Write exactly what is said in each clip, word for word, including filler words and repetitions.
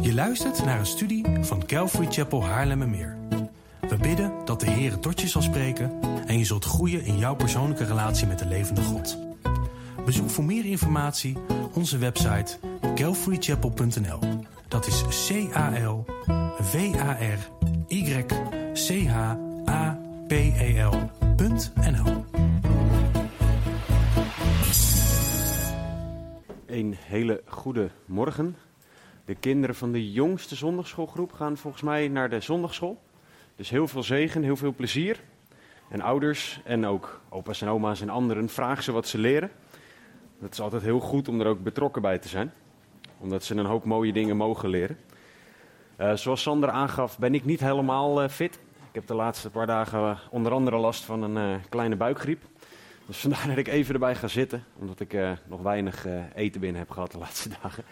Je luistert naar een studie van Calvary Chapel Haarlemmermeer. We bidden dat de Heer tot je zal spreken en je zult groeien in jouw persoonlijke relatie met de levende God. Bezoek voor meer informatie onze website calvary chapel punt n l. Dat is C A L V A R Y C H A P E L punt N L. Een hele goede morgen. De kinderen van de jongste zondagschoolgroep gaan volgens mij naar de zondagschool. Dus heel veel zegen, heel veel plezier. En ouders en ook opa's en oma's en anderen, vraag ze wat ze leren. Het is altijd heel goed om er ook betrokken bij te zijn. Omdat ze een hoop mooie dingen mogen leren. Uh, zoals Sander aangaf, ben ik niet helemaal uh, fit. Ik heb de laatste paar dagen uh, onder andere last van een uh, kleine buikgriep. Dus vandaar dat ik even erbij ga zitten. Omdat ik uh, nog weinig uh, eten binnen heb gehad de laatste dagen.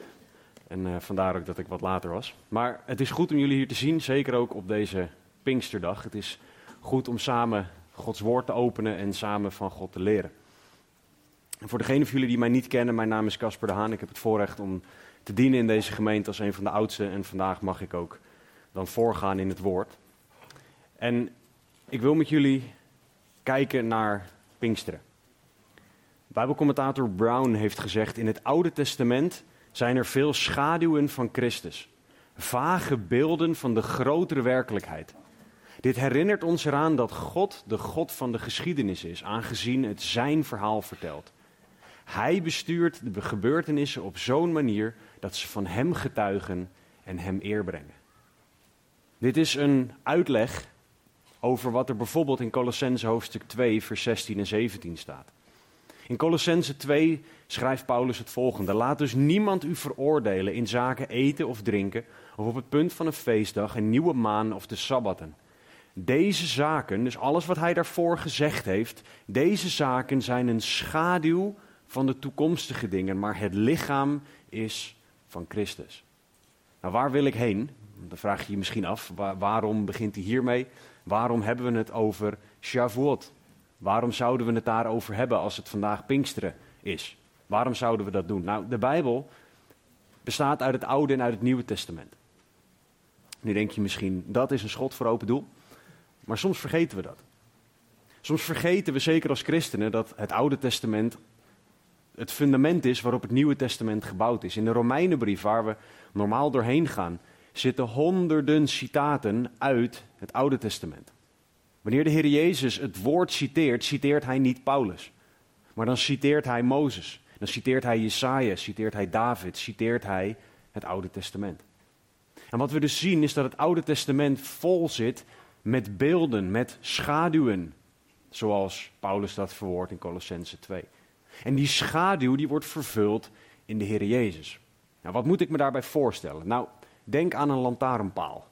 En uh, vandaar ook dat ik wat later was. Maar het is goed om jullie hier te zien, zeker ook op deze Pinksterdag. Het is goed om samen Gods woord te openen en samen van God te leren. En voor degenen van jullie die mij niet kennen, mijn naam is Casper de Haan. Ik heb het voorrecht om te dienen in deze gemeente als een van de oudsten. En vandaag mag ik ook dan voorgaan in het woord. En ik wil met jullie kijken naar Pinksteren. Bijbelcommentator Brown heeft gezegd: in het Oude Testament zijn er veel schaduwen van Christus. Vage beelden van de grotere werkelijkheid. Dit herinnert ons eraan dat God de God van de geschiedenis is, aangezien het zijn verhaal vertelt. Hij bestuurt de gebeurtenissen op zo'n manier dat ze van hem getuigen en hem eer brengen. Dit is een uitleg over wat er bijvoorbeeld in Colossenzen hoofdstuk twee, vers zestien en zeventien staat. In Colossenzen twee schrijft Paulus het volgende: laat dus niemand u veroordelen in zaken eten of drinken, of op het punt van een feestdag, een nieuwe maan of de sabbatten. Deze zaken, dus alles wat hij daarvoor gezegd heeft, deze zaken zijn een schaduw van de toekomstige dingen, maar het lichaam is van Christus. Nou, waar wil ik heen? Dan vraag je je misschien af, waar, waarom begint hij hiermee? Waarom hebben we het over Shavuot? Waarom zouden we het daarover hebben als het vandaag Pinksteren is? Waarom zouden we dat doen? Nou, de Bijbel bestaat uit het Oude en uit het Nieuwe Testament. Nu denk je misschien, dat is een schot voor open doel. Maar soms vergeten we dat. Soms vergeten we, zeker als christenen, dat het Oude Testament het fundament is waarop het Nieuwe Testament gebouwd is. In de Romeinenbrief, waar we normaal doorheen gaan, zitten honderden citaten uit het Oude Testament. Wanneer de Heer Jezus het woord citeert, citeert hij niet Paulus. Maar dan citeert hij Mozes. Dan citeert hij Jesaja, citeert hij David, citeert hij het Oude Testament. En wat we dus zien is dat het Oude Testament vol zit met beelden, met schaduwen. Zoals Paulus dat verwoordt in Colossenzen twee. En die schaduw die wordt vervuld in de Heer Jezus. Nou, wat moet ik me daarbij voorstellen? Nou, denk aan een lantaarnpaal.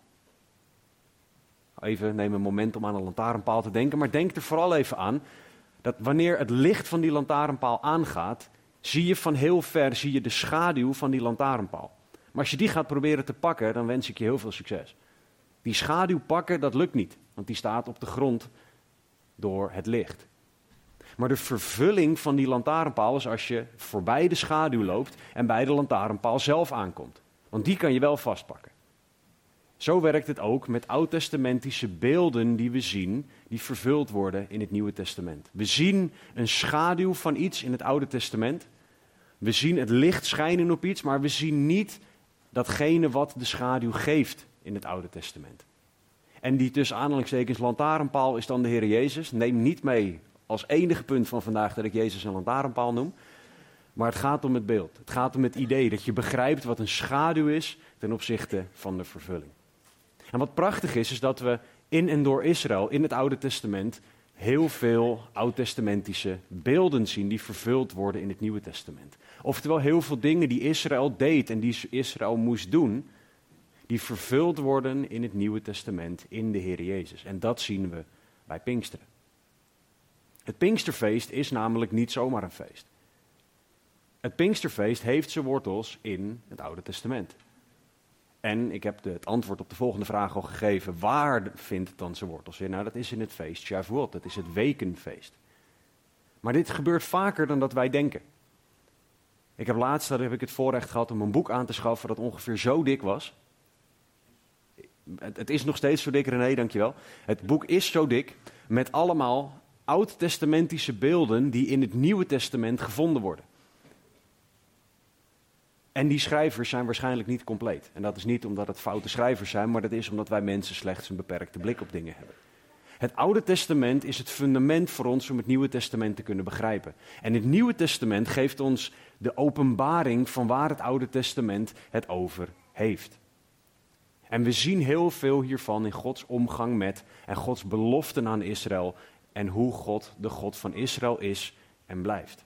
Even neem een moment om aan een lantaarnpaal te denken, maar denk er vooral even aan dat wanneer het licht van die lantaarnpaal aangaat, zie je van heel ver zie je de schaduw van die lantaarnpaal. Maar als je die gaat proberen te pakken, dan wens ik je heel veel succes. Die schaduw pakken, dat lukt niet, want die staat op de grond door het licht. Maar de vervulling van die lantaarnpaal is als je voorbij de schaduw loopt en bij de lantaarnpaal zelf aankomt. Want die kan je wel vastpakken. Zo werkt het ook met oud-testamentische beelden die we zien, die vervuld worden in het Nieuwe Testament. We zien een schaduw van iets in het Oude Testament. We zien het licht schijnen op iets, maar we zien niet datgene wat de schaduw geeft in het Oude Testament. En die tussen aanhalingstekens lantaarnpaal is dan de Heer Jezus. Neem niet mee als enige punt van vandaag dat ik Jezus een lantaarnpaal noem. Maar het gaat om het beeld. Het gaat om het idee dat je begrijpt wat een schaduw is ten opzichte van de vervulling. En wat prachtig is, is dat we in en door Israël, in het Oude Testament, heel veel oud-testamentische beelden zien die vervuld worden in het Nieuwe Testament. Oftewel heel veel dingen die Israël deed en die Israël moest doen, die vervuld worden in het Nieuwe Testament, in de Heer Jezus. En dat zien we bij Pinksteren. Het Pinksterfeest is namelijk niet zomaar een feest. Het Pinksterfeest heeft zijn wortels in het Oude Testament. En ik heb de, het antwoord op de volgende vraag al gegeven. Waar vindt het dan zijn wortels in? Nou, dat is in het feest Shavuot. Dat is het wekenfeest. Maar dit gebeurt vaker dan dat wij denken. Ik heb laatst heb ik het voorrecht gehad om een boek aan te schaffen dat ongeveer zo dik was. Het, het is nog steeds zo dik, René, dankjewel. Het boek is zo dik met allemaal oud-testamentische beelden die in het Nieuwe Testament gevonden worden. En die schrijvers zijn waarschijnlijk niet compleet. En dat is niet omdat het foute schrijvers zijn, maar dat is omdat wij mensen slechts een beperkte blik op dingen hebben. Het Oude Testament is het fundament voor ons om het Nieuwe Testament te kunnen begrijpen. En het Nieuwe Testament geeft ons de openbaring van waar het Oude Testament het over heeft. En we zien heel veel hiervan in Gods omgang met en Gods beloften aan Israël en hoe God de God van Israël is en blijft.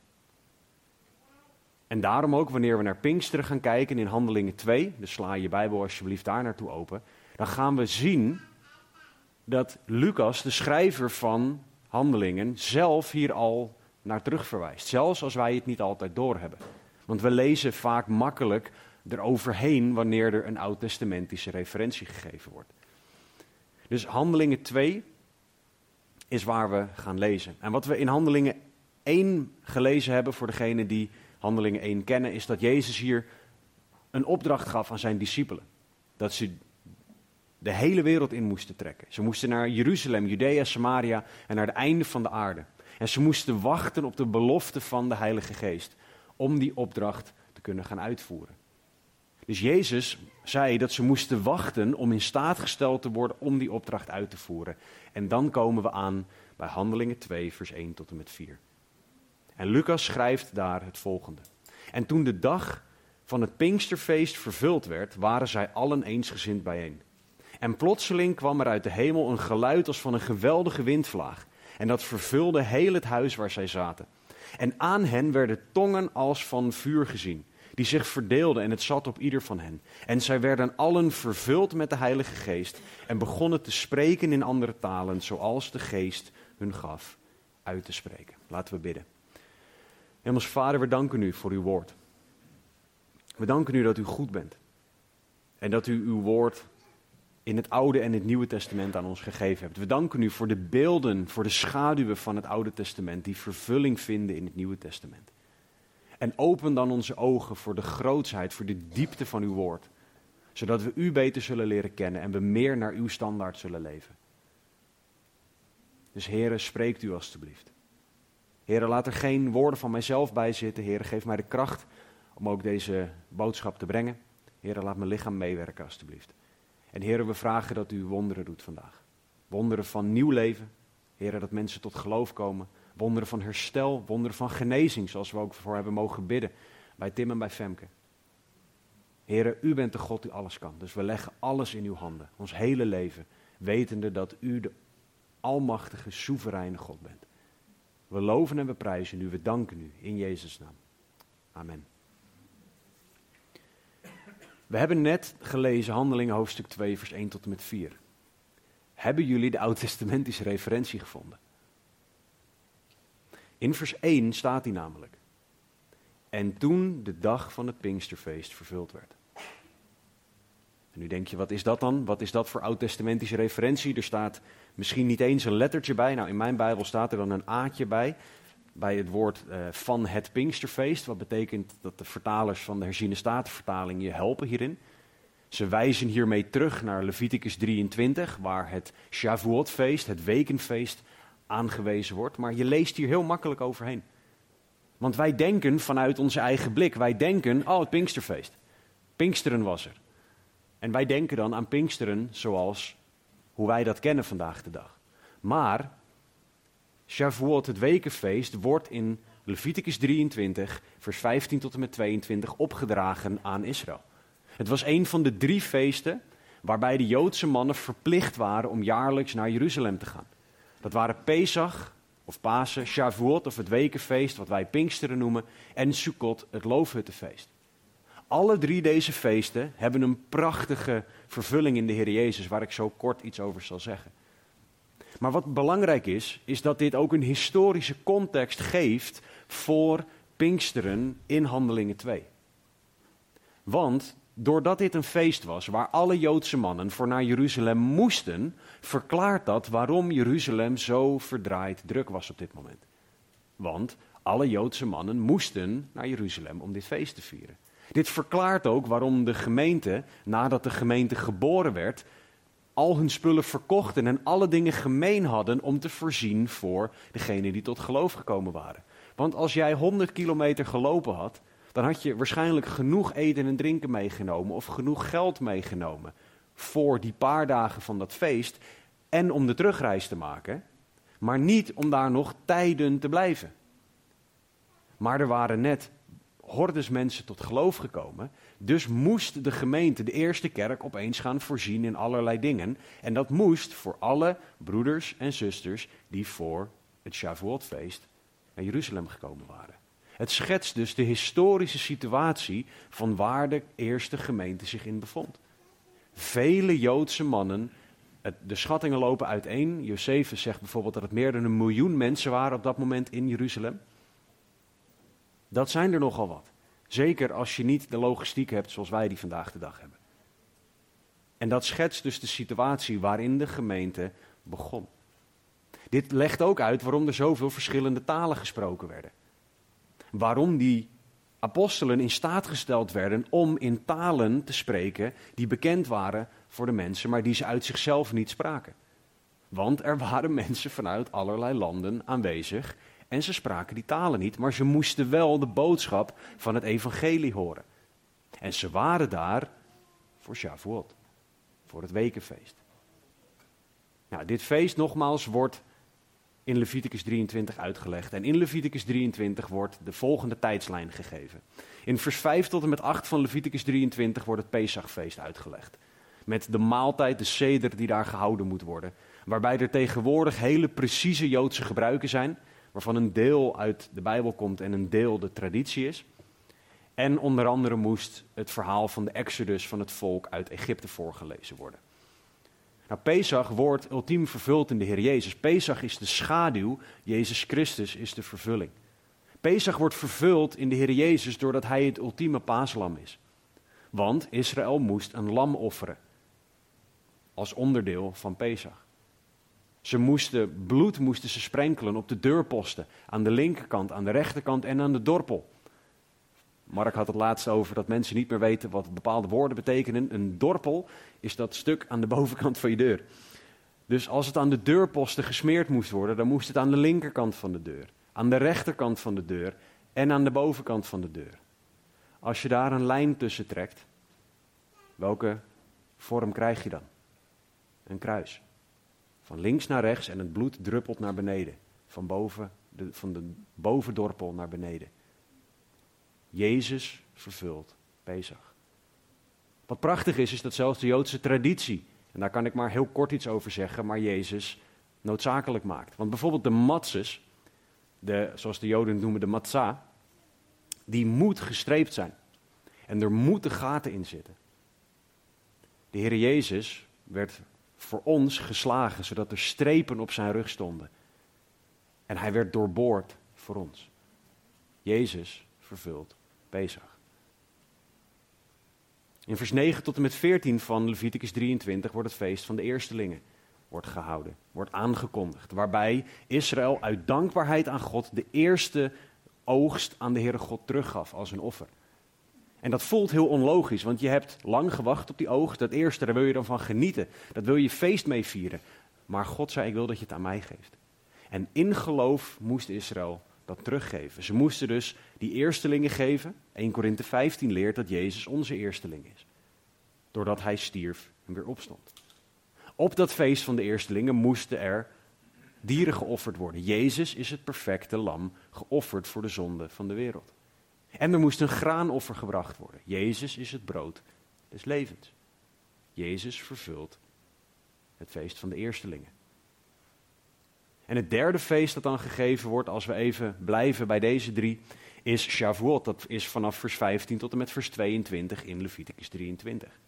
En daarom ook wanneer we naar Pinksteren gaan kijken in Handelingen twee, dus sla je Bijbel alsjeblieft daar naartoe open, dan gaan we zien dat Lucas, de schrijver van Handelingen, zelf hier al naar terug verwijst. Zelfs als wij het niet altijd doorhebben. Want we lezen vaak makkelijk eroverheen wanneer er een oud-testamentische referentie gegeven wordt. Dus Handelingen twee is waar we gaan lezen. En wat we in Handelingen één gelezen hebben, voor degenen die Handelingen één kennen, is dat Jezus hier een opdracht gaf aan zijn discipelen. Dat ze de hele wereld in moesten trekken. Ze moesten naar Jeruzalem, Judea, Samaria en naar het einde van de aarde. En ze moesten wachten op de belofte van de Heilige Geest om die opdracht te kunnen gaan uitvoeren. Dus Jezus zei dat ze moesten wachten om in staat gesteld te worden om die opdracht uit te voeren. En dan komen we aan bij Handelingen twee, vers één tot en met vier. En Lucas schrijft daar het volgende. En toen de dag van het Pinksterfeest vervuld werd, waren zij allen eensgezind bijeen. En plotseling kwam er uit de hemel een geluid als van een geweldige windvlaag. En dat vervulde heel het huis waar zij zaten. En aan hen werden tongen als van vuur gezien, die zich verdeelden en het zat op ieder van hen. En zij werden allen vervuld met de Heilige Geest en begonnen te spreken in andere talen, zoals de Geest hun gaf uit te spreken. Laten we bidden. Hemelse Vader, we danken u voor uw woord. We danken u dat u goed bent. En dat u uw woord in het Oude en het Nieuwe Testament aan ons gegeven hebt. We danken u voor de beelden, voor de schaduwen van het Oude Testament die vervulling vinden in het Nieuwe Testament. En open dan onze ogen voor de grootsheid, voor de diepte van uw woord. Zodat we u beter zullen leren kennen en we meer naar uw standaard zullen leven. Dus Heere, spreekt u alstublieft. Heere, laat er geen woorden van mijzelf bij zitten. Heere, geef mij de kracht om ook deze boodschap te brengen. Heere, laat mijn lichaam meewerken alstublieft. En Heere, we vragen dat u wonderen doet vandaag. Wonderen van nieuw leven. Heere, dat mensen tot geloof komen. Wonderen van herstel, wonderen van genezing, zoals we ook voor hebben mogen bidden. Bij Tim en bij Femke. Heere, u bent de God die alles kan. Dus we leggen alles in uw handen. Ons hele leven. Wetende dat u de almachtige, soevereine God bent. We loven en we prijzen u. We danken u. In Jezus' naam. Amen. We hebben net gelezen Handelingen hoofdstuk twee, vers één tot en met vier. Hebben jullie de oud-testamentische referentie gevonden? In vers één staat die namelijk. En toen de dag van het Pinksterfeest vervuld werd. En nu denk je, wat is dat dan? Wat is dat voor oud-testamentische referentie? Er staat misschien niet eens een lettertje bij. Nou, in mijn Bijbel staat er dan een aatje bij. Bij het woord uh, van het Pinksterfeest. Wat betekent dat de vertalers van de herziene statenvertaling je helpen hierin. Ze wijzen hiermee terug naar Leviticus drieëntwintig. Waar het Shavuotfeest, het wekenfeest, aangewezen wordt. Maar je leest hier heel makkelijk overheen. Want wij denken vanuit onze eigen blik. Wij denken, oh het Pinksterfeest. Pinksteren was er. En wij denken dan aan Pinksteren zoals hoe wij dat kennen vandaag de dag. Maar Shavuot, het wekenfeest, wordt in Leviticus drieëntwintig, vers vijftien tot en met tweeëntwintig opgedragen aan Israël. Het was een van de drie feesten waarbij de Joodse mannen verplicht waren om jaarlijks naar Jeruzalem te gaan. Dat waren Pesach of Pasen, Shavuot of het wekenfeest, wat wij Pinksteren noemen, en Sukkot, het loofhuttenfeest. Alle drie deze feesten hebben een prachtige vervulling in de Heer Jezus, waar ik zo kort iets over zal zeggen. Maar wat belangrijk is, is dat dit ook een historische context geeft voor Pinksteren in Handelingen twee. Want doordat dit een feest was waar alle Joodse mannen voor naar Jeruzalem moesten, verklaart dat waarom Jeruzalem zo verdraaid druk was op dit moment. Want Alle Joodse mannen moesten naar Jeruzalem om dit feest te vieren. Dit verklaart ook waarom de gemeente, nadat de gemeente geboren werd, al hun spullen verkochten en alle dingen gemeen hadden om te voorzien voor degenen die tot geloof gekomen waren. Want als jij honderd kilometer gelopen had, dan had je waarschijnlijk genoeg eten en drinken meegenomen of genoeg geld meegenomen voor die paar dagen van dat feest en om de terugreis te maken, maar niet om daar nog tijden te blijven. Maar er waren net hordes mensen tot geloof gekomen, dus moest de gemeente, de eerste kerk, opeens gaan voorzien in allerlei dingen. En dat moest voor alle broeders en zusters die voor het Shavuot-feest naar Jeruzalem gekomen waren. Het schetst dus de historische situatie van waar de eerste gemeente zich in bevond. Vele Joodse mannen, het, de schattingen lopen uiteen. Josephus zegt bijvoorbeeld dat het meer dan een miljoen mensen waren op dat moment in Jeruzalem. Dat zijn er nogal wat. Zeker als je niet de logistiek hebt zoals wij die vandaag de dag hebben. En dat schetst dus de situatie waarin de gemeente begon. Dit legt ook uit waarom er zoveel verschillende talen gesproken werden. Waarom die apostelen in staat gesteld werden om in talen te spreken die bekend waren voor de mensen, maar die ze uit zichzelf niet spraken. Want er waren mensen vanuit allerlei landen aanwezig en ze spraken die talen niet, maar ze moesten wel de boodschap van het evangelie horen. En ze waren daar voor Shavuot, voor het wekenfeest. Nou, dit feest nogmaals wordt in Leviticus drieëntwintig uitgelegd. En in Leviticus drieëntwintig wordt de volgende tijdslijn gegeven. In vers vijf tot en met acht van Leviticus drieëntwintig wordt het Pesachfeest uitgelegd. Met de maaltijd, de seder die daar gehouden moet worden. Waarbij er tegenwoordig hele precieze Joodse gebruiken zijn, waarvan een deel uit de Bijbel komt en een deel de traditie is. En onder andere moest het verhaal van de exodus van het volk uit Egypte voorgelezen worden. Nou, Pesach wordt ultiem vervuld in de Heer Jezus. Pesach is de schaduw, Jezus Christus is de vervulling. Pesach wordt vervuld in de Heer Jezus doordat hij het ultieme paaslam is. Want Israël moest een lam offeren als onderdeel van Pesach. Ze moesten, bloed moesten ze sprenkelen op de deurposten, aan de linkerkant, aan de rechterkant en aan de dorpel. Mark had het laatst over dat mensen niet meer weten wat bepaalde woorden betekenen. Een dorpel is dat stuk aan de bovenkant van je deur. Dus als het aan de deurposten gesmeerd moest worden, dan moest het aan de linkerkant van de deur, aan de rechterkant van de deur en aan de bovenkant van de deur. Als je daar een lijn tussen trekt, welke vorm krijg je dan? Een kruis. Van links naar rechts en het bloed druppelt naar beneden. Van, boven de, van de bovendorpel naar beneden. Jezus vervult Pesach. Wat prachtig is, is dat zelfs de Joodse traditie, en daar kan ik maar heel kort iets over zeggen, maar Jezus noodzakelijk maakt. Want bijvoorbeeld de matzes, de, zoals de Joden noemen de matzah, die moet gestreept zijn. En er moeten gaten in zitten. De Heer Jezus werd voor ons geslagen, zodat er strepen op zijn rug stonden. En hij werd doorboord voor ons. Jezus vervult Pesach. In vers negen tot en met veertien van Leviticus drieëntwintig wordt het feest van de eerstelingen wordt gehouden, wordt aangekondigd. Waarbij Israël uit dankbaarheid aan God de eerste oogst aan de Heere God teruggaf als een offer. En dat voelt heel onlogisch, want je hebt lang gewacht op die oogst. Dat eerste, daar wil je dan van genieten. Dat wil je feest mee vieren. Maar God zei, ik wil dat je het aan mij geeft. En in geloof moest Israël dat teruggeven. Ze moesten dus die eerstelingen geven. Eerste Korinthe vijftien leert dat Jezus onze eersteling is. Doordat hij stierf en weer opstond. Op dat feest van de eerstelingen moesten er dieren geofferd worden. Jezus is het perfecte lam, geofferd voor de zonde van de wereld. En er moest een graanoffer gebracht worden. Jezus is het brood des levens. Jezus vervult het feest van de eerstelingen. En het derde feest dat dan gegeven wordt, als we even blijven bij deze drie, is Shavuot. Dat is vanaf vers vijftien tot en met vers tweeëntwintig in Leviticus drieëntwintig.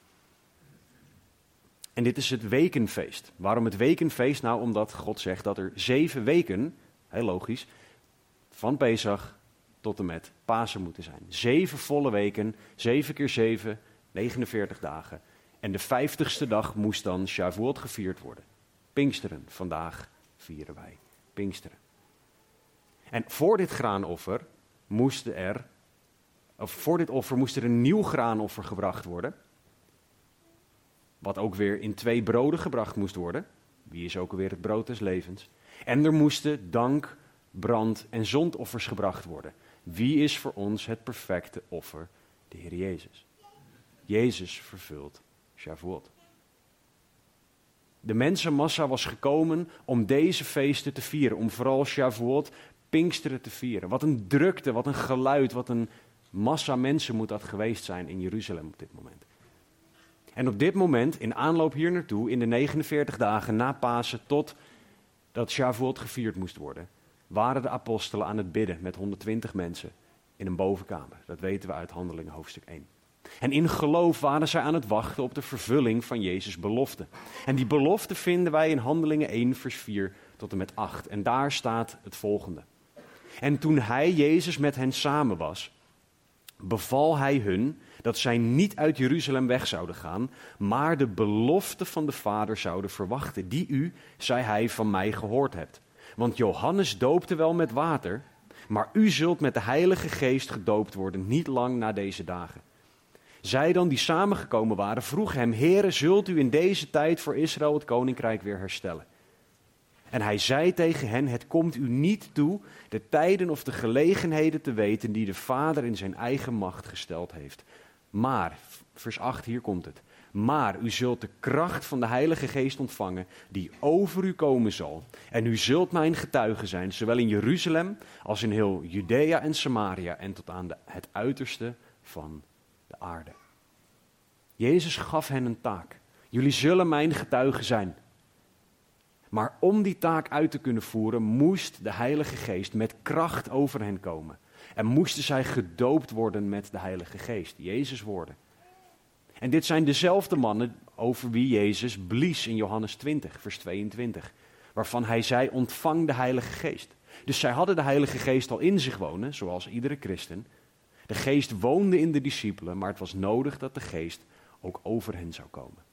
En dit is het wekenfeest. Waarom het wekenfeest? Nou, omdat God zegt dat er zeven weken, heel logisch, van Pesach tot en met Pasen moeten zijn. Zeven volle weken, zeven keer zeven, negenenveertig dagen. En de vijftigste dag moest dan Shavuot gevierd worden. Pinksteren, vandaag vieren wij Pinksteren. En voor dit graanoffer moest er, of voor dit offer moest er een nieuw graanoffer gebracht worden. Wat ook weer in twee broden gebracht moest worden. Wie is ook alweer het brood des levens? En er moesten dank, brand en zondoffers gebracht worden. Wie is voor ons het perfecte offer? De Heer Jezus. Jezus vervult Shavuot. De mensenmassa was gekomen om deze feesten te vieren. Om vooral Shavuot, Pinksteren te vieren. Wat een drukte, wat een geluid, wat een massa mensen moet dat geweest zijn in Jeruzalem op dit moment. En op dit moment, in aanloop hier naartoe, in de negenenveertig dagen na Pasen tot dat Shavuot gevierd moest worden, waren de apostelen aan het bidden met honderdtwintig mensen in een bovenkamer. Dat weten we uit Handelingen hoofdstuk één. En in geloof waren zij aan het wachten op de vervulling van Jezus' belofte. En die belofte vinden wij in Handelingen één vers vier tot en met acht. En daar staat het volgende. En toen hij, Jezus, met hen samen was, beval hij hun dat zij niet uit Jeruzalem weg zouden gaan, maar de belofte van de Vader zouden verwachten, die u, zei hij, van mij gehoord hebt. Want Johannes doopte wel met water, maar u zult met de Heilige Geest gedoopt worden, niet lang na deze dagen. Zij dan die samengekomen waren, vroegen hem, Heere, zult u in deze tijd voor Israël het koninkrijk weer herstellen? En hij zei tegen hen, het komt u niet toe de tijden of de gelegenheden te weten die de Vader in zijn eigen macht gesteld heeft. Maar, vers acht, hier komt het. Maar u zult de kracht van de Heilige Geest ontvangen die over u komen zal. En u zult mijn getuige zijn, zowel in Jeruzalem als in heel Judea en Samaria en tot aan de, het uiterste van de aarde. Jezus gaf hen een taak. Jullie zullen mijn getuigen zijn. Maar om die taak uit te kunnen voeren, moest de Heilige Geest met kracht over hen komen. En moesten zij gedoopt worden met de Heilige Geest, Jezus' woorden. En dit zijn dezelfde mannen over wie Jezus blies in Johannes twintig, vers tweeëntwintig. Waarvan hij zei, ontvang de Heilige Geest. Dus zij hadden de Heilige Geest al in zich wonen, zoals iedere christen. De Geest woonde in de discipelen, maar het was nodig dat de Geest ook over hen zou komen.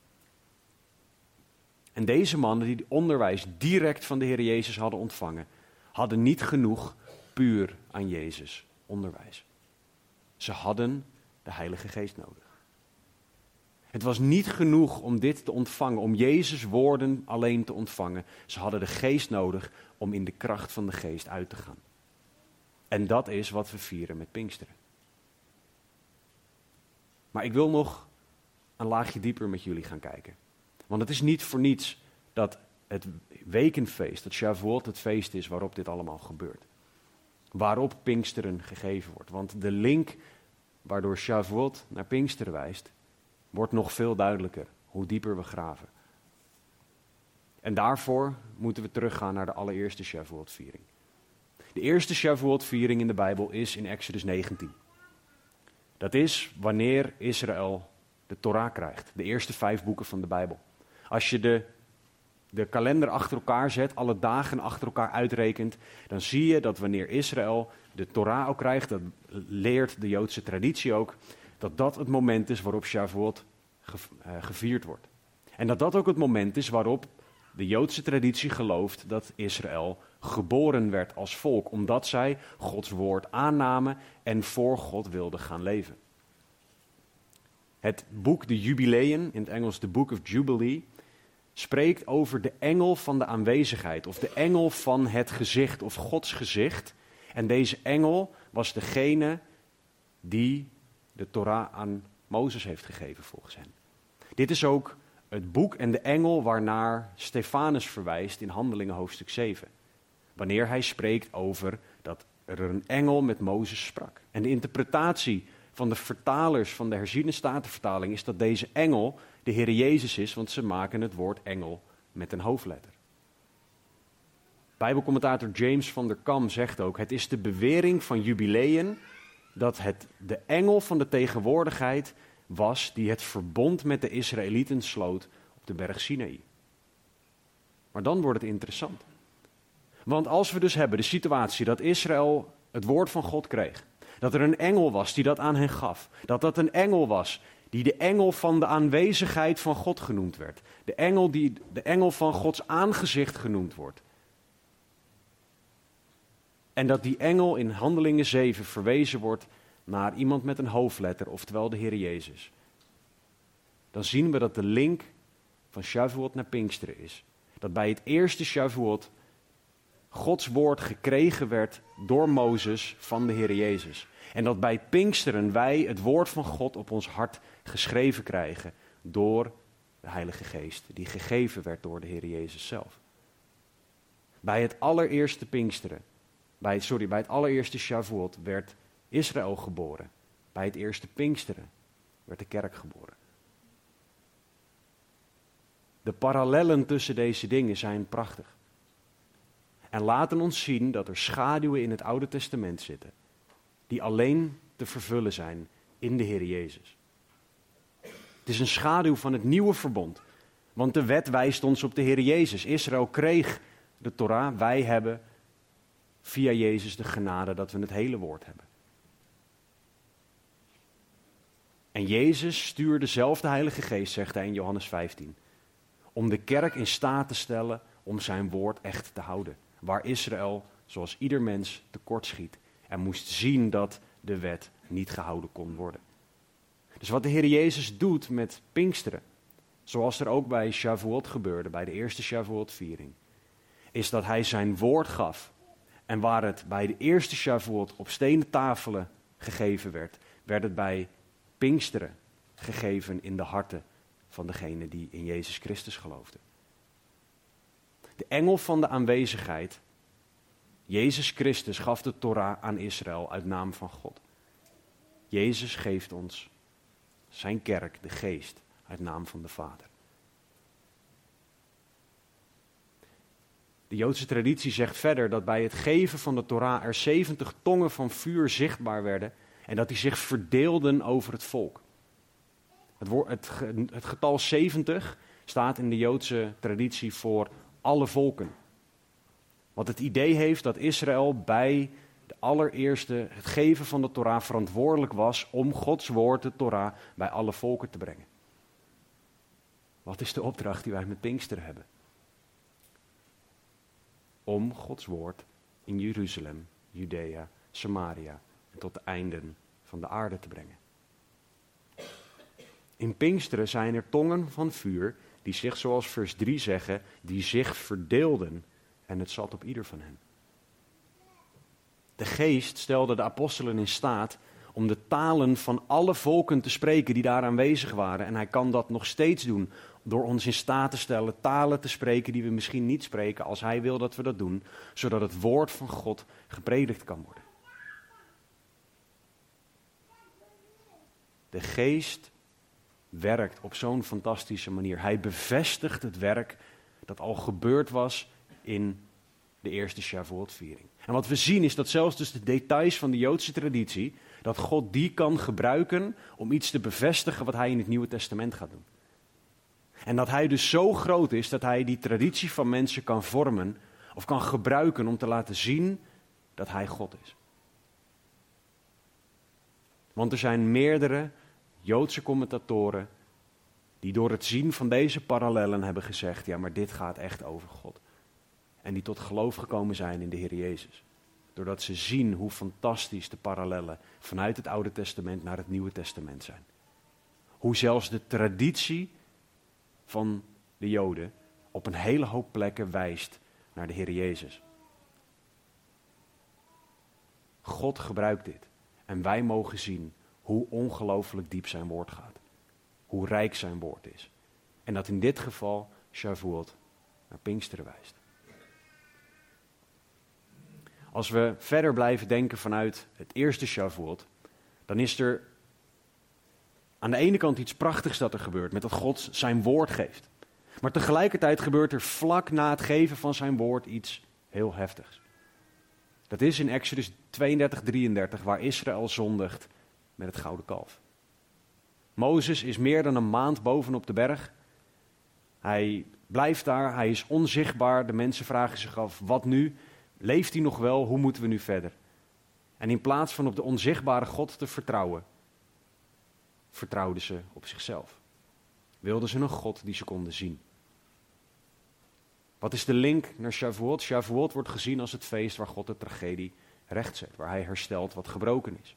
En deze mannen die het onderwijs direct van de Heer Jezus hadden ontvangen, hadden niet genoeg puur aan Jezus onderwijs. Ze hadden de Heilige Geest nodig. Het was niet genoeg om dit te ontvangen, om Jezus' woorden alleen te ontvangen. Ze hadden de Geest nodig om in de kracht van de Geest uit te gaan. En dat is wat we vieren met Pinksteren. Maar ik wil nog een laagje dieper met jullie gaan kijken. Want het is niet voor niets dat het wekenfeest, dat Shavuot het feest is waarop dit allemaal gebeurt. Waarop Pinksteren gegeven wordt. Want de link waardoor Shavuot naar Pinksteren wijst, wordt nog veel duidelijker hoe dieper we graven. En daarvoor moeten we teruggaan naar de allereerste Shavuot-viering. De eerste Shavuot-viering in de Bijbel is in Exodus negentien. Dat is wanneer Israël de Torah krijgt, de eerste vijf boeken van de Bijbel. Als je de, de kalender achter elkaar zet, alle dagen achter elkaar uitrekent, dan zie je dat wanneer Israël de Torah ook krijgt, dat leert de Joodse traditie ook, dat dat het moment is waarop Shavuot gevierd wordt. En dat dat ook het moment is waarop de Joodse traditie gelooft dat Israël geboren werd als volk, omdat zij Gods woord aannamen en voor God wilden gaan leven. Het boek De Jubileeën, in het Engels The Book of Jubilee, spreekt over de engel van de aanwezigheid, of de engel van het gezicht, of Gods gezicht. En deze engel was degene die de Torah aan Mozes heeft gegeven volgens hen. Dit is ook het boek en de engel waarnaar Stefanus verwijst in Handelingen hoofdstuk zeven. Wanneer hij spreekt over dat er een engel met Mozes sprak. En de interpretatie van de vertalers van de herziene statenvertaling is dat deze engel de Heer Jezus is, want ze maken het woord engel met een hoofdletter. Bijbelcommentator James van der Kam zegt ook, het is de bewering van Jubileeën dat het de engel van de tegenwoordigheid was die het verbond met de Israëlieten sloot op de berg Sinaï. Maar dan wordt het interessant. Want als we dus hebben de situatie dat Israël het woord van God kreeg, dat er een engel was die dat aan hen gaf, dat dat een engel was die de engel van de aanwezigheid van God genoemd werd, de engel die de engel van Gods aangezicht genoemd wordt. En dat die engel in Handelingen zeven verwezen wordt naar iemand met een hoofdletter, oftewel de Heer Jezus. Dan zien we dat de link van Shavuot naar Pinksteren is. Dat bij het eerste Shavuot Gods woord gekregen werd door Mozes van de Heer Jezus. En dat bij Pinksteren wij het woord van God op ons hart geschreven krijgen door de Heilige Geest, die gegeven werd door de Heer Jezus zelf. Bij het allereerste Pinksteren, bij, sorry, bij het allereerste Shavuot werd Israël geboren. Bij het eerste Pinksteren werd de kerk geboren. De parallellen tussen deze dingen zijn prachtig. En laten ons zien dat er schaduwen in het Oude Testament zitten, die alleen te vervullen zijn in de Heer Jezus. Het is een schaduw van het nieuwe verbond, want de wet wijst ons op de Heer Jezus. Israël kreeg de Torah, wij hebben via Jezus de genade dat we het hele woord hebben. En Jezus stuurde zelf de Heilige Geest, zegt hij in Johannes vijftien, om de kerk in staat te stellen om zijn woord echt te houden. Waar Israël, zoals ieder mens, tekortschiet en moest zien dat de wet niet gehouden kon worden. Dus wat de Heer Jezus doet met Pinksteren, zoals er ook bij Shavuot gebeurde, bij de eerste Shavuot-viering, is dat hij zijn woord gaf. En waar het bij de eerste Shavuot op stenen tafelen gegeven werd, werd het bij Pinksteren gegeven in de harten van degenen die in Jezus Christus geloofden. De engel van de aanwezigheid, Jezus Christus, gaf de Torah aan Israël uit naam van God. Jezus geeft ons zijn kerk, de geest, uit naam van de Vader. De Joodse traditie zegt verder dat bij het geven van de Torah er zeventig tongen van vuur zichtbaar werden en dat die zich verdeelden over het volk. Het, woord, het, het getal zeventig staat in de Joodse traditie voor alle volken. Wat het idee heeft dat Israël bij de allereerste, het geven van de Torah, verantwoordelijk was om Gods woord, de Torah, bij alle volken te brengen. Wat is de opdracht die wij met Pinksteren hebben? Om Gods woord in Jeruzalem, Judea, Samaria en tot de einden van de aarde te brengen. In Pinksteren zijn er tongen van vuur die zich, zoals vers drie zeggen, die zich verdeelden en het zat op ieder van hen. De geest stelde de apostelen in staat om de talen van alle volken te spreken die daar aanwezig waren. En hij kan dat nog steeds doen door ons in staat te stellen talen te spreken die we misschien niet spreken als hij wil dat we dat doen, zodat het woord van God gepredikt kan worden. De geest werkt op zo'n fantastische manier. Hij bevestigt het werk dat al gebeurd was in de eerste Shavuot-viering. En wat we zien is dat zelfs dus de details van de Joodse traditie, dat God die kan gebruiken om iets te bevestigen wat hij in het Nieuwe Testament gaat doen. En dat hij dus zo groot is dat hij die traditie van mensen kan vormen of kan gebruiken om te laten zien dat hij God is. Want er zijn meerdere Joodse commentatoren die door het zien van deze parallellen hebben gezegd, ja, maar dit gaat echt over God. En die tot geloof gekomen zijn in de Heer Jezus. Doordat ze zien hoe fantastisch de parallellen vanuit het Oude Testament naar het Nieuwe Testament zijn. Hoe zelfs de traditie van de Joden op een hele hoop plekken wijst naar de Heer Jezus. God gebruikt dit. En wij mogen zien hoe ongelooflijk diep zijn woord gaat. Hoe rijk zijn woord is. En dat in dit geval Shavuot naar Pinksteren wijst. Als we verder blijven denken vanuit het eerste Shavuot, dan is er aan de ene kant iets prachtigs dat er gebeurt, met dat God zijn woord geeft. Maar tegelijkertijd gebeurt er vlak na het geven van zijn woord iets heel heftigs. Dat is in Exodus tweeëndertig, drieëndertig, waar Israël zondigt met het gouden kalf. Mozes is meer dan een maand bovenop de berg. Hij blijft daar, hij is onzichtbaar. De mensen vragen zich af, wat nu? Leeft hij nog wel? Hoe moeten we nu verder? En in plaats van op de onzichtbare God te vertrouwen, vertrouwden ze op zichzelf. Wilden ze een God die ze konden zien. Wat is de link naar Shavuot? Shavuot wordt gezien als het feest waar God de tragedie rechtzet, waar hij herstelt wat gebroken is.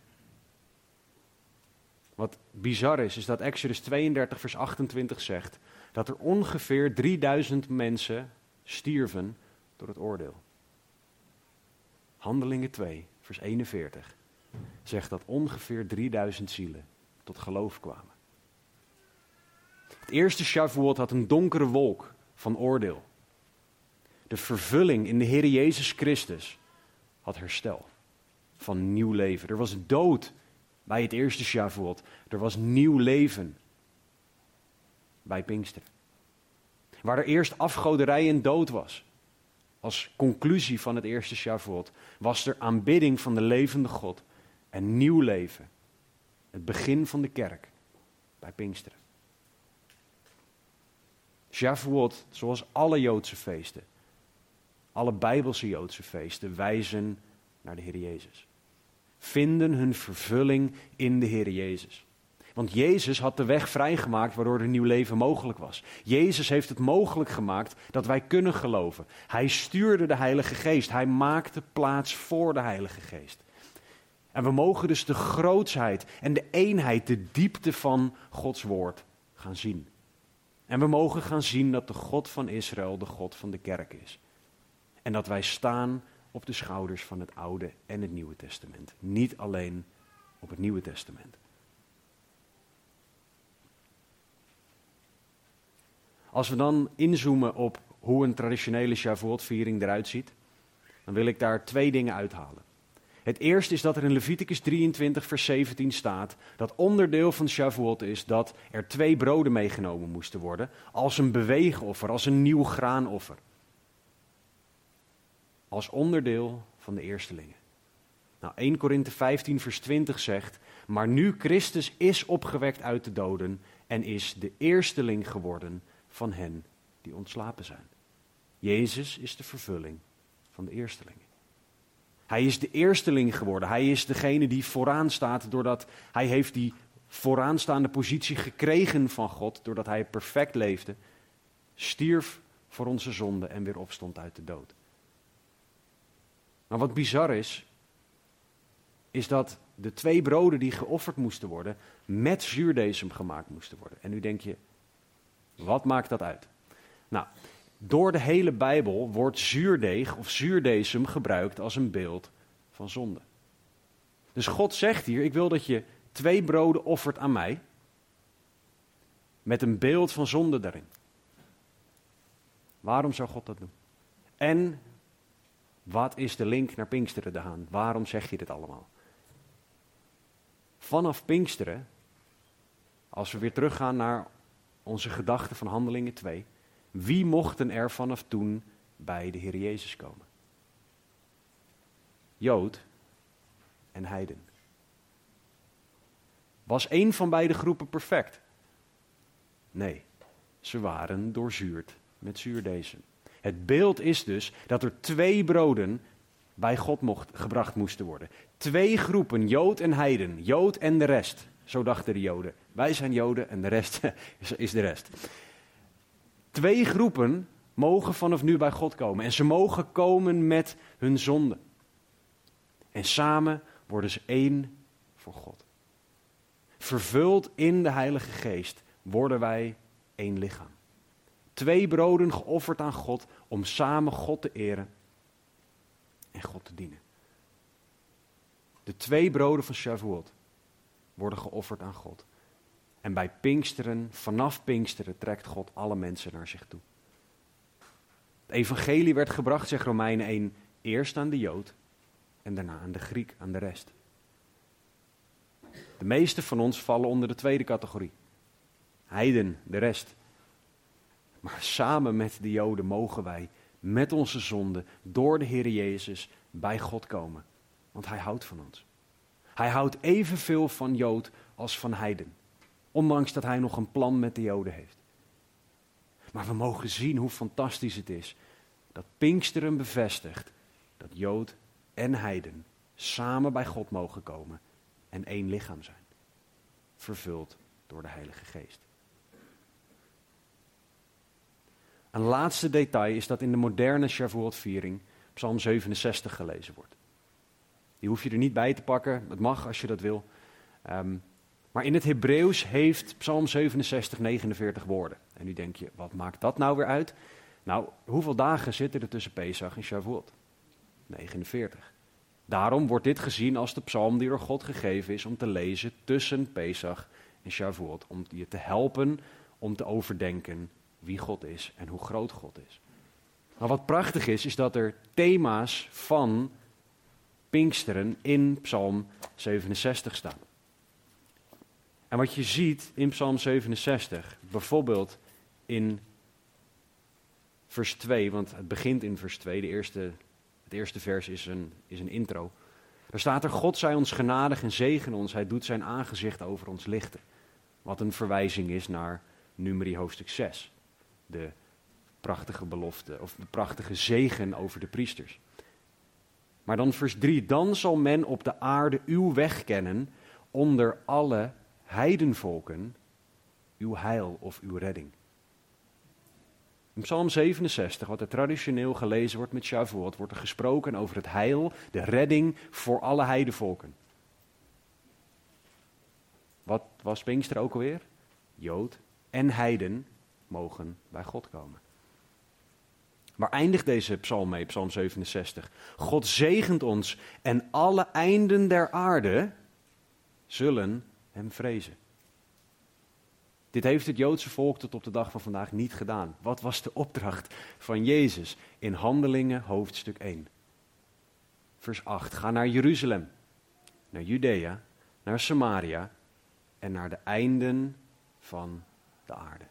Wat bizar is, is dat Exodus tweeëndertig vers achtentwintig zegt dat er ongeveer drieduizend mensen stierven door het oordeel. Handelingen twee vers eenenveertig zegt dat ongeveer drieduizend zielen tot geloof kwamen. Het eerste Shavuot had een donkere wolk van oordeel. De vervulling in de Heer Jezus Christus had herstel van nieuw leven. Er was dood bij het eerste Shavuot. Er was nieuw leven bij Pinksteren. Waar er eerst afgoderij en dood was, als conclusie van het eerste Shavuot, was er aanbidding van de levende God en nieuw leven. Het begin van de kerk bij Pinksteren. Shavuot, zoals alle Joodse feesten, alle Bijbelse Joodse feesten, wijzen naar de Heer Jezus. Vinden hun vervulling in de Heer Jezus. Want Jezus had de weg vrijgemaakt waardoor er nieuw leven mogelijk was. Jezus heeft het mogelijk gemaakt dat wij kunnen geloven. Hij stuurde de Heilige Geest. Hij maakte plaats voor de Heilige Geest. En we mogen dus de grootsheid en de eenheid, de diepte van Gods woord gaan zien. En we mogen gaan zien dat de God van Israël de God van de kerk is. En dat wij staan op de schouders van het Oude en het Nieuwe Testament. Niet alleen op het Nieuwe Testament. Als we dan inzoomen op hoe een traditionele Shavuot-viering eruit ziet, dan wil ik daar twee dingen uithalen. Het eerste is dat er in Leviticus drieëntwintig vers zeventien staat dat onderdeel van Shavuot is dat er twee broden meegenomen moesten worden als een beweegoffer, als een nieuw graanoffer. Als onderdeel van de eerstelingen. Nou, eerste Korinthe vijftien vers twintig zegt, maar nu Christus is opgewekt uit de doden en is de eersteling geworden van hen die ontslapen zijn. Jezus is de vervulling van de eerstelingen. Hij is de eersteling geworden. Hij is degene die vooraan staat doordat hij heeft die vooraanstaande positie gekregen van God, doordat hij perfect leefde, stierf voor onze zonde en weer opstond uit de dood. Maar wat bizar is, is dat de twee broden die geofferd moesten worden, met zuurdesem gemaakt moesten worden. En nu denk je, wat maakt dat uit? Nou, door de hele Bijbel wordt zuurdeeg of zuurdesem gebruikt als een beeld van zonde. Dus God zegt hier, ik wil dat je twee broden offert aan mij, met een beeld van zonde daarin. Waarom zou God dat doen? En wat is de link naar Pinksteren, De Haan? Waarom zeg je dit allemaal? Vanaf Pinksteren, als we weer teruggaan naar onze gedachten van Handelingen twee, wie mochten er vanaf toen bij de Heer Jezus komen? Jood en heiden. Was één van beide groepen perfect? Nee, ze waren doorzuurd met zuurdesem. Het beeld is dus dat er twee broden bij God mocht, gebracht moesten worden. Twee groepen, Jood en heiden, Jood en de rest. Zo dachten de Joden. Wij zijn Joden en de rest is de rest. Twee groepen mogen vanaf nu bij God komen. En ze mogen komen met hun zonde. En samen worden ze één voor God. Vervuld in de Heilige Geest worden wij één lichaam. Twee broden geofferd aan God om samen God te eren en God te dienen. De twee broden van Shavuot worden geofferd aan God. En bij Pinksteren, vanaf Pinksteren, trekt God alle mensen naar zich toe. Het evangelie werd gebracht, zegt Romeinen één, eerst aan de Jood en daarna aan de Griek, aan de rest. De meeste van ons vallen onder de tweede categorie. Heiden, de rest. Maar samen met de Joden mogen wij met onze zonde door de Heer Jezus bij God komen. Want Hij houdt van ons. Hij houdt evenveel van Jood als van heiden. Ondanks dat Hij nog een plan met de Joden heeft. Maar we mogen zien hoe fantastisch het is dat Pinksteren bevestigt dat Jood en heiden samen bij God mogen komen en één lichaam zijn. Vervuld door de Heilige Geest. Een laatste detail is dat in de moderne Shavuot-viering Psalm zevenenzestig gelezen wordt. Die hoef je er niet bij te pakken. Het mag als je dat wil. Um, maar in het Hebreeuws heeft Psalm zevenenzestig negenenveertig woorden. En nu denk je, wat maakt dat nou weer uit? Nou, hoeveel dagen zitten er tussen Pesach en Shavuot? negenenveertig. Daarom wordt dit gezien als de psalm die door God gegeven is om te lezen tussen Pesach en Shavuot. Om je te helpen om te overdenken wie God is en hoe groot God is. Maar wat prachtig is, is dat er thema's van Pinksteren in Psalm zevenenzestig staan. En wat je ziet in Psalm zevenenzestig, bijvoorbeeld in vers twee, want het begint in vers twee, de eerste, het eerste vers is een, is een intro. Daar staat er, God zij ons genadig en zegen ons, hij doet zijn aangezicht over ons lichten. Wat een verwijzing is naar Numeri hoofdstuk zes, de prachtige belofte, of de prachtige zegen over de priesters. Maar dan vers drie, dan zal men op de aarde uw weg kennen onder alle heidenvolken, uw heil of uw redding. In Psalm zevenenzestig, wat er traditioneel gelezen wordt met Shavuot, wordt er gesproken over het heil, de redding voor alle heidenvolken. Wat was Pinkster ook alweer? Jood en heiden mogen bij God komen. Waar eindigt deze psalm mee, Psalm zevenenzestig? God zegent ons en alle einden der aarde zullen hem vrezen. Dit heeft het Joodse volk tot op de dag van vandaag niet gedaan. Wat was de opdracht van Jezus in Handelingen hoofdstuk één? Vers acht. Ga naar Jeruzalem, naar Judea, naar Samaria en naar de einden van de aarde.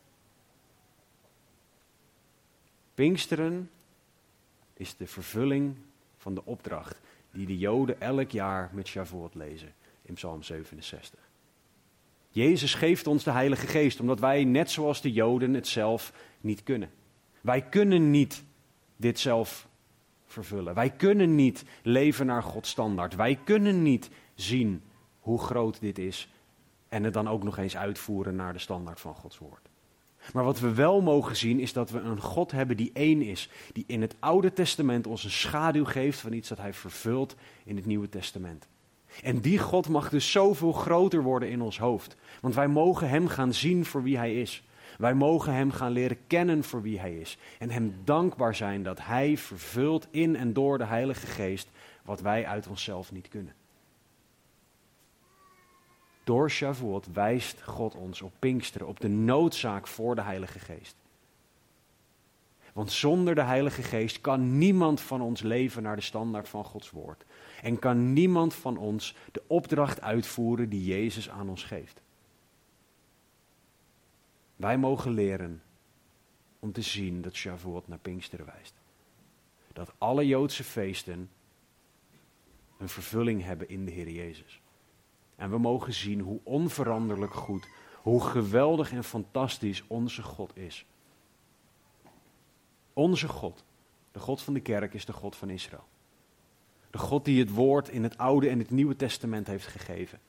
Pinksteren is de vervulling van de opdracht die de Joden elk jaar met Shavuot lezen in Psalm zevenenzestig. Jezus geeft ons de Heilige Geest, omdat wij net zoals de Joden het zelf niet kunnen. Wij kunnen niet dit zelf vervullen. Wij kunnen niet leven naar Gods standaard. Wij kunnen niet zien hoe groot dit is en het dan ook nog eens uitvoeren naar de standaard van Gods woord. Maar wat we wel mogen zien is dat we een God hebben die één is. Die in het Oude Testament ons een schaduw geeft van iets dat hij vervult in het Nieuwe Testament. En die God mag dus zoveel groter worden in ons hoofd. Want wij mogen hem gaan zien voor wie hij is. Wij mogen hem gaan leren kennen voor wie hij is. En hem dankbaar zijn dat hij vervult in en door de Heilige Geest wat wij uit onszelf niet kunnen. Door Shavuot wijst God ons op Pinksteren, op de noodzaak voor de Heilige Geest. Want zonder de Heilige Geest kan niemand van ons leven naar de standaard van Gods woord. En kan niemand van ons de opdracht uitvoeren die Jezus aan ons geeft. Wij mogen leren om te zien dat Shavuot naar Pinksteren wijst. Dat alle Joodse feesten een vervulling hebben in de Heer Jezus. En we mogen zien hoe onveranderlijk goed, hoe geweldig en fantastisch onze God is. Onze God, de God van de kerk, is de God van Israël. De God die het woord in het Oude en het Nieuwe Testament heeft gegeven.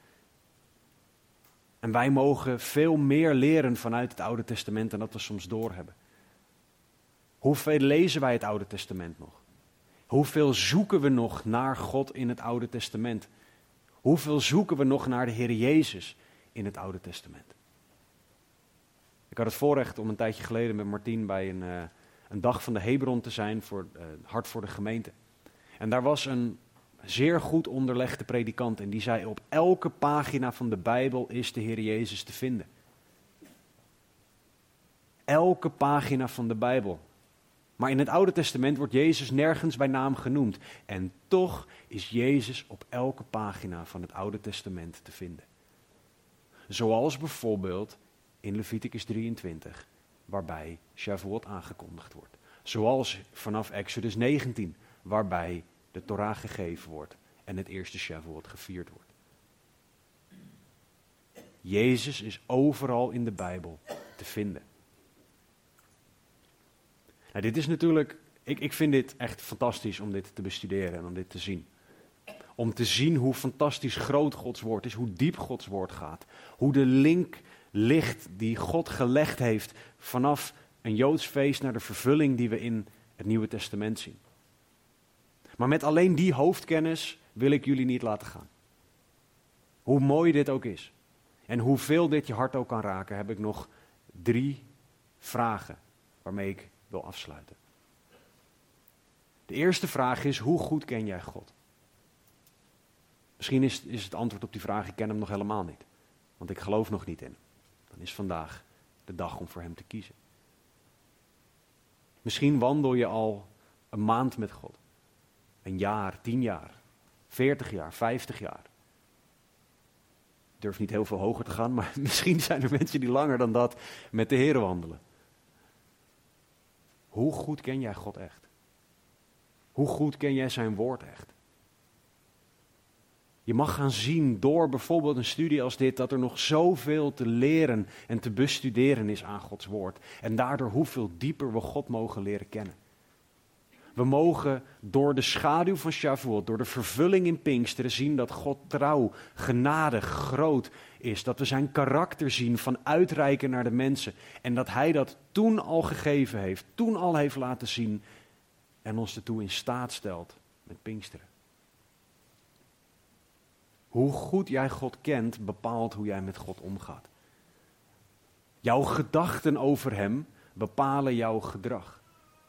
En wij mogen veel meer leren vanuit het Oude Testament dan dat we soms doorhebben. Hoeveel lezen wij het Oude Testament nog? Hoeveel zoeken we nog naar God in het Oude Testament? Hoeveel zoeken we nog naar de Heer Jezus in het Oude Testament? Ik had het voorrecht om een tijdje geleden met Martien bij een, uh, een dag van de Hebron te zijn voor uh, Hart voor de Gemeente. En daar was een zeer goed onderlegde predikant en die zei: op elke pagina van de Bijbel is de Heer Jezus te vinden. Elke pagina van de Bijbel. Maar in het Oude Testament wordt Jezus nergens bij naam genoemd. En toch is Jezus op elke pagina van het Oude Testament te vinden. Zoals bijvoorbeeld in Leviticus drieëntwintig, waarbij Shavuot aangekondigd wordt. Zoals vanaf Exodus negentien, waarbij de Torah gegeven wordt en het eerste Shavuot gevierd wordt. Jezus is overal in de Bijbel te vinden. Nou, dit is natuurlijk, ik, ik vind dit echt fantastisch om dit te bestuderen en om dit te zien. Om te zien hoe fantastisch groot Gods woord is, hoe diep Gods woord gaat. Hoe de link ligt die God gelegd heeft vanaf een Joods feest naar de vervulling die we in het Nieuwe Testament zien. Maar met alleen die hoofdkennis wil ik jullie niet laten gaan. Hoe mooi dit ook is en hoeveel dit je hart ook kan raken, heb ik nog drie vragen waarmee ik wil afsluiten. De eerste vraag is, hoe goed ken jij God? Misschien is, is het antwoord op die vraag, ik ken hem nog helemaal niet. Want ik geloof nog niet in hem. Dan is vandaag de dag om voor hem te kiezen. Misschien wandel je al een maand met God. Een jaar, tien jaar, veertig jaar, vijftig jaar. Ik durf niet heel veel hoger te gaan, maar misschien zijn er mensen die langer dan dat met de Heer wandelen. Hoe goed ken jij God echt? Hoe goed ken jij zijn woord echt? Je mag gaan zien door bijvoorbeeld een studie als dit, dat er nog zoveel te leren en te bestuderen is aan Gods woord. En daardoor hoeveel dieper we God mogen leren kennen. We mogen door de schaduw van Shavuot, door de vervulling in Pinksteren zien dat God trouw, genadig, groot is. Dat we zijn karakter zien van uitreiken naar de mensen. En dat hij dat toen al gegeven heeft, toen al heeft laten zien en ons ertoe in staat stelt met Pinksteren. Hoe goed jij God kent, bepaalt hoe jij met God omgaat. Jouw gedachten over hem bepalen jouw gedrag.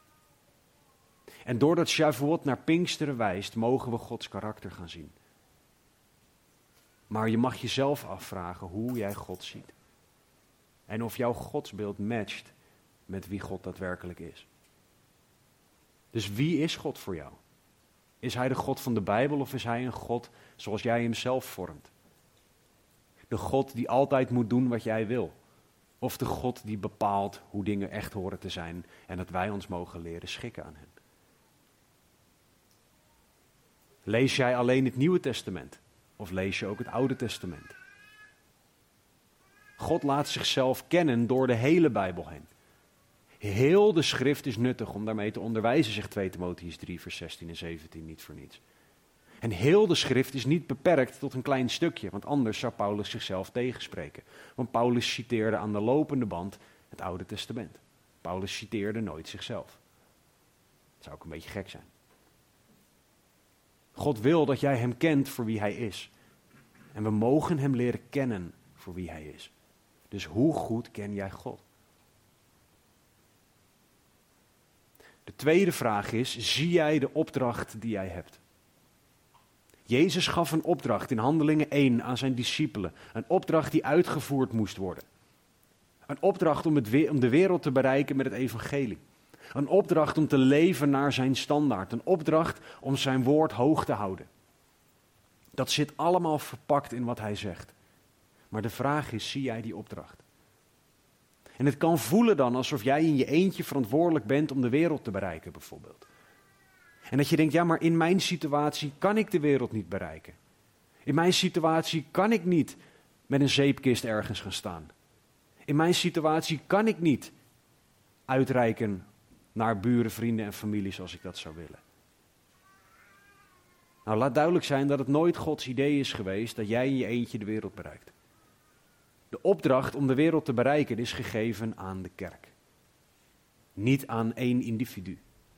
En doordat Shavuot naar Pinksteren wijst, mogen we Gods karakter gaan zien. Maar je mag jezelf afvragen hoe jij God ziet. En of jouw godsbeeld matcht met wie God daadwerkelijk is. Dus wie is God voor jou? Is hij de God van de Bijbel of is hij een God zoals jij hem zelf vormt? De God die altijd moet doen wat jij wil. Of de God die bepaalt hoe dingen echt horen te zijn en dat wij ons mogen leren schikken aan hem. Lees jij alleen het Nieuwe Testament? Of lees je ook het Oude Testament? God laat zichzelf kennen door de hele Bijbel heen. Heel de schrift is nuttig om daarmee te onderwijzen, zegt twee Timotheüs drie, vers zestien en zeventien, niet voor niets. En heel de schrift is niet beperkt tot een klein stukje, want anders zou Paulus zichzelf tegenspreken. Want Paulus citeerde aan de lopende band het Oude Testament. Paulus citeerde nooit zichzelf. Dat zou ook een beetje gek zijn. God wil dat jij hem kent voor wie hij is. En we mogen hem leren kennen voor wie hij is. Dus hoe goed ken jij God? De tweede vraag is, zie jij de opdracht die jij hebt? Jezus gaf een opdracht in Handelingen één aan zijn discipelen. Een opdracht die uitgevoerd moest worden. Een opdracht om, het we- om de wereld te bereiken met het evangelie. Een opdracht om te leven naar zijn standaard. Een opdracht om zijn woord hoog te houden. Dat zit allemaal verpakt in wat hij zegt. Maar de vraag is, zie jij die opdracht? En het kan voelen dan alsof jij in je eentje verantwoordelijk bent om de wereld te bereiken bijvoorbeeld. En dat je denkt, ja, maar in mijn situatie kan ik de wereld niet bereiken. In mijn situatie kan ik niet met een zeepkist ergens gaan staan. In mijn situatie kan ik niet uitreiken naar buren, vrienden en familie zoals ik dat zou willen. Nou, laat duidelijk zijn dat het nooit Gods idee is geweest dat jij in je eentje de wereld bereikt. De opdracht om de wereld te bereiken is gegeven aan de kerk. Niet aan één individu.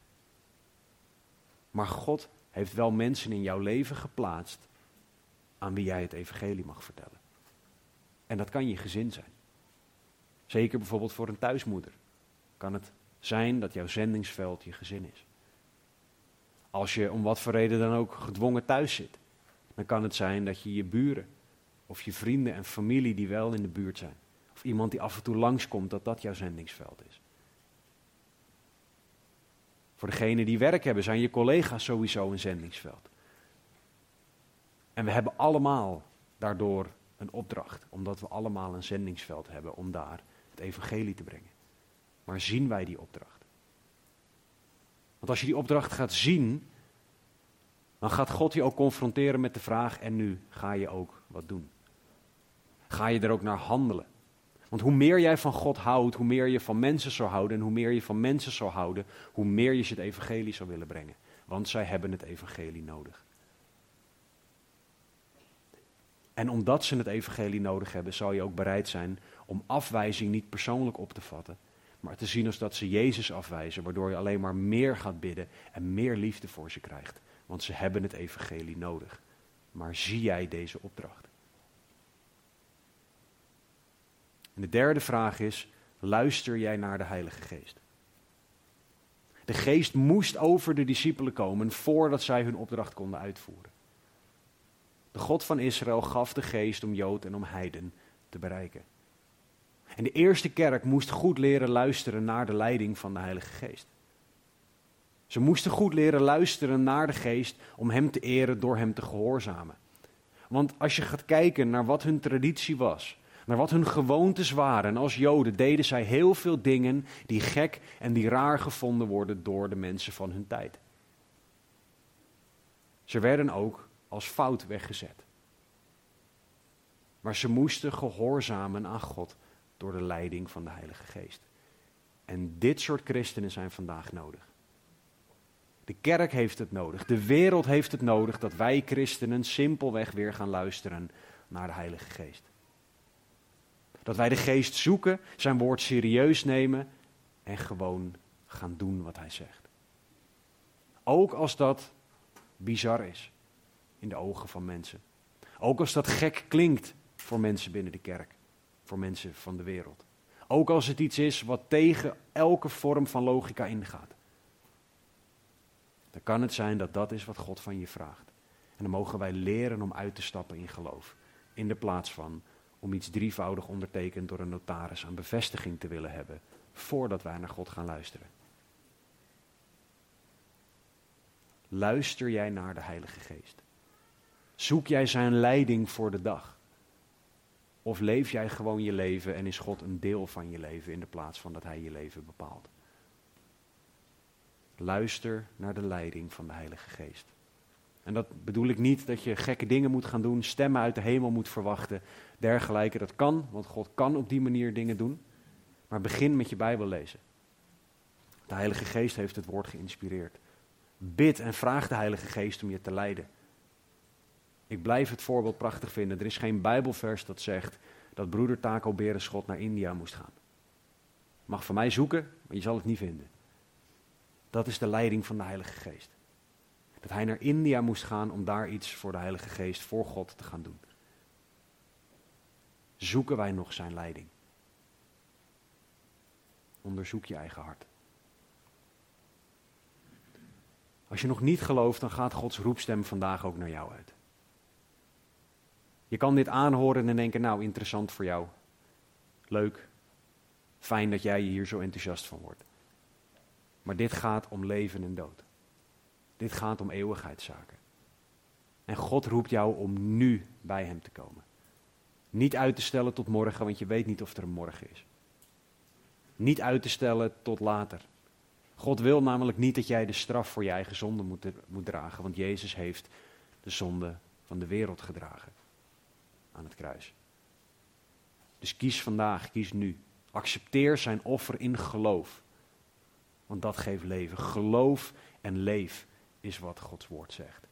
Maar God heeft wel mensen in jouw leven geplaatst aan wie jij het evangelie mag vertellen. En dat kan je gezin zijn. Zeker bijvoorbeeld voor een thuismoeder. Kan het zijn dat jouw zendingsveld je gezin is. Als je om wat voor reden dan ook gedwongen thuis zit, dan kan het zijn dat je je buren of je vrienden en familie die wel in de buurt zijn, of iemand die af en toe langskomt, dat dat jouw zendingsveld is. Voor degenen die werk hebben, zijn je collega's sowieso een zendingsveld. En we hebben allemaal daardoor een opdracht, omdat we allemaal een zendingsveld hebben om daar het evangelie te brengen. Maar zien wij die opdracht? Want als je die opdracht gaat zien, dan gaat God je ook confronteren met de vraag, en nu ga je ook wat doen? Ga je er ook naar handelen? Want hoe meer jij van God houdt, hoe meer je van mensen zou houden. En hoe meer je van mensen zou houden, hoe meer je ze het evangelie zou willen brengen. Want zij hebben het evangelie nodig. En omdat ze het evangelie nodig hebben, zou je ook bereid zijn om afwijzing niet persoonlijk op te vatten. Maar te zien als dat ze Jezus afwijzen, waardoor je alleen maar meer gaat bidden en meer liefde voor ze krijgt. want ze hebben het evangelie nodig. Maar zie jij deze opdracht? En de derde vraag is, luister jij naar de Heilige Geest? De Geest moest over de discipelen komen voordat zij hun opdracht konden uitvoeren. De God van Israël gaf de Geest om Jood en om heiden te bereiken. En de eerste kerk moest goed leren luisteren naar de leiding van de Heilige Geest. Ze moesten goed leren luisteren naar de Geest om Hem te eren door Hem te gehoorzamen. Want als je gaat kijken naar wat hun traditie was, naar wat hun gewoontes waren, en als Joden deden zij heel veel dingen die gek en die raar gevonden worden door de mensen van hun tijd. Ze werden ook als fout weggezet. Maar ze moesten gehoorzamen aan God door de leiding van de Heilige Geest. En dit soort christenen zijn vandaag nodig. De kerk heeft het nodig, de wereld heeft het nodig dat wij christenen simpelweg weer gaan luisteren naar de Heilige Geest. Dat wij de Geest zoeken, zijn woord serieus nemen en gewoon gaan doen wat Hij zegt. Ook als dat bizar is in de ogen van mensen. Ook als dat gek klinkt voor mensen binnen de kerk, voor mensen van de wereld. Ook als het iets is wat tegen elke vorm van logica ingaat. Dan kan het zijn dat dat is wat God van je vraagt. En dan mogen wij leren om uit te stappen in geloof. In de plaats van om iets drievoudig ondertekend door een notaris aan bevestiging te willen hebben, voordat wij naar God gaan luisteren. Luister jij naar de Heilige Geest? Zoek jij zijn leiding voor de dag? Of leef jij gewoon je leven en is God een deel van je leven in de plaats van dat Hij je leven bepaalt? Luister naar de leiding van de Heilige Geest. En dat bedoel ik niet dat je gekke dingen moet gaan doen, stemmen uit de hemel moet verwachten, dergelijke. Dat kan, want God kan op die manier dingen doen. Maar begin met je Bijbel lezen. De Heilige Geest heeft het woord geïnspireerd. Bid en vraag de Heilige Geest om je te leiden. Ik blijf het voorbeeld prachtig vinden. Er is geen Bijbelvers dat zegt dat broeder Taco Berenschot naar India moest gaan. Mag van mij zoeken, maar je zal het niet vinden. Dat is de leiding van de Heilige Geest. Dat hij naar India moest gaan om daar iets voor de Heilige Geest, voor God te gaan doen. Zoeken wij nog zijn leiding? Onderzoek je eigen hart. Als je nog niet gelooft, dan gaat Gods roepstem vandaag ook naar jou uit. Je kan dit aanhoren en denken, nou interessant voor jou. Leuk. Fijn dat jij je hier zo enthousiast van wordt. Maar dit gaat om leven en dood. Dit gaat om eeuwigheidszaken. En God roept jou om nu bij Hem te komen. Niet uit te stellen tot morgen, want je weet niet of er een morgen is. Niet uit te stellen tot later. God wil namelijk niet dat jij de straf voor je eigen zonde moet, moet dragen, want Jezus heeft de zonde van de wereld gedragen aan het kruis. Dus kies vandaag, kies nu. Accepteer zijn offer in geloof. Want dat geeft leven. Geloof en leef is wat Gods woord zegt.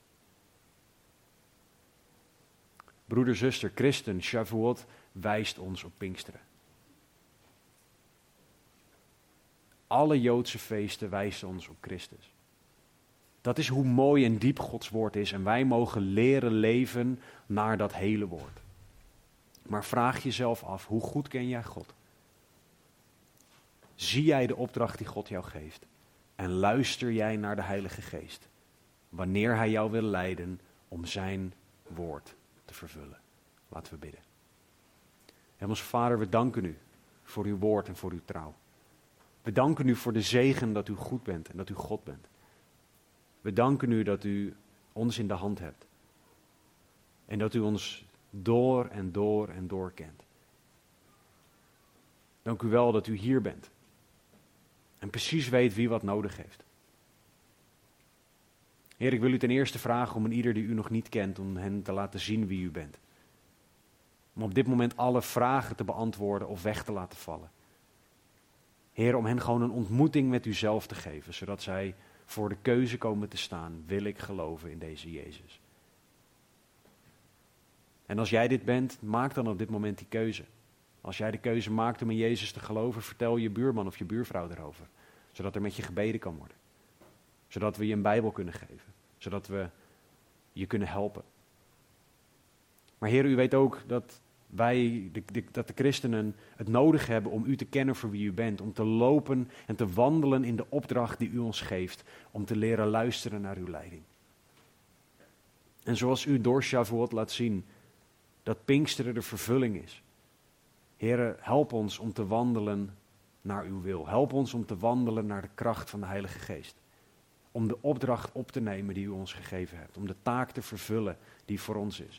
Broeder, zuster, christen, Shavuot wijst ons op Pinksteren. Alle Joodse feesten wijzen ons op Christus. Dat is hoe mooi en diep Gods woord is en wij mogen leren leven naar dat hele woord. Maar vraag jezelf af, hoe goed ken jij God? Zie jij de opdracht die God jou geeft? En luister jij naar de Heilige Geest, wanneer Hij jou wil leiden om zijn woord te vervullen? Laten we bidden. Hemelse Vader, we danken U voor uw woord en voor uw trouw. We danken U voor de zegen dat U goed bent en dat U God bent. We danken U dat U ons in de hand hebt. En dat U ons door en door en door kent. Dank U wel dat U hier bent. En precies weet wie wat nodig heeft. Heer, ik wil U ten eerste vragen om een ieder die U nog niet kent, om hen te laten zien wie U bent. Om op dit moment alle vragen te beantwoorden of weg te laten vallen. Heer, om hen gewoon een ontmoeting met Uzelf te geven, zodat zij voor de keuze komen te staan, wil ik geloven in deze Jezus. En als jij dit bent, maak dan op dit moment die keuze. Als jij de keuze maakt om in Jezus te geloven, vertel je buurman of je buurvrouw erover. Zodat er met je gebeden kan worden. Zodat we je een Bijbel kunnen geven. zodat we je kunnen helpen. Maar Heer, u weet ook dat wij, de, de, dat de christenen, het nodig hebben om u te kennen voor wie u bent. Om te lopen en te wandelen in de opdracht die u ons geeft. Om te leren luisteren naar uw leiding. En zoals u door Shavuot laat zien dat Pinksteren de vervulling is. Heer, help ons om te wandelen naar uw wil. Help ons om te wandelen naar de kracht van de Heilige Geest. Om de opdracht op te nemen die u ons gegeven hebt. Om de taak te vervullen die voor ons is.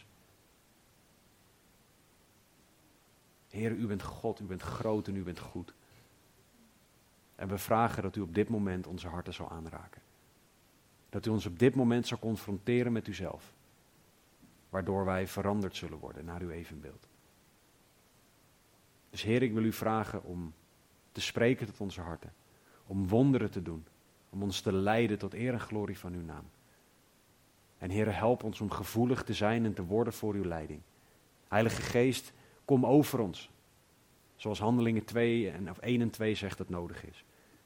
Heer, u bent God, u bent groot en u bent goed. En we vragen dat u op dit moment onze harten zal aanraken. Dat u ons op dit moment zal confronteren met uzelf. Waardoor wij veranderd zullen worden naar uw evenbeeld. Dus Heer, ik wil u vragen om te spreken tot onze harten. Om wonderen te doen. Om ons te leiden tot eer en glorie van uw naam. En Heer, help ons om gevoelig te zijn en te worden voor uw leiding. Heilige Geest, kom over ons. Zoals Handelingen twee en, of één en twee zegt dat nodig is.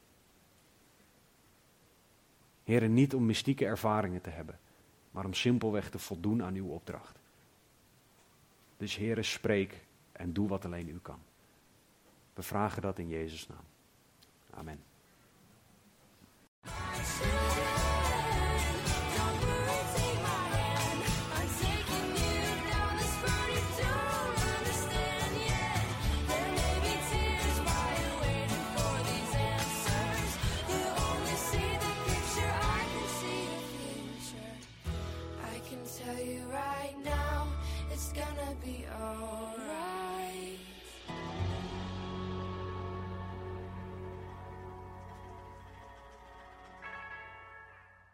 Heer, niet om mystieke ervaringen te hebben. Maar om simpelweg te voldoen aan uw opdracht. Dus Heer, spreek en doe wat alleen u kan. We vragen dat in Jezus' naam. Amen. Tell you right now, it's gonna be alright.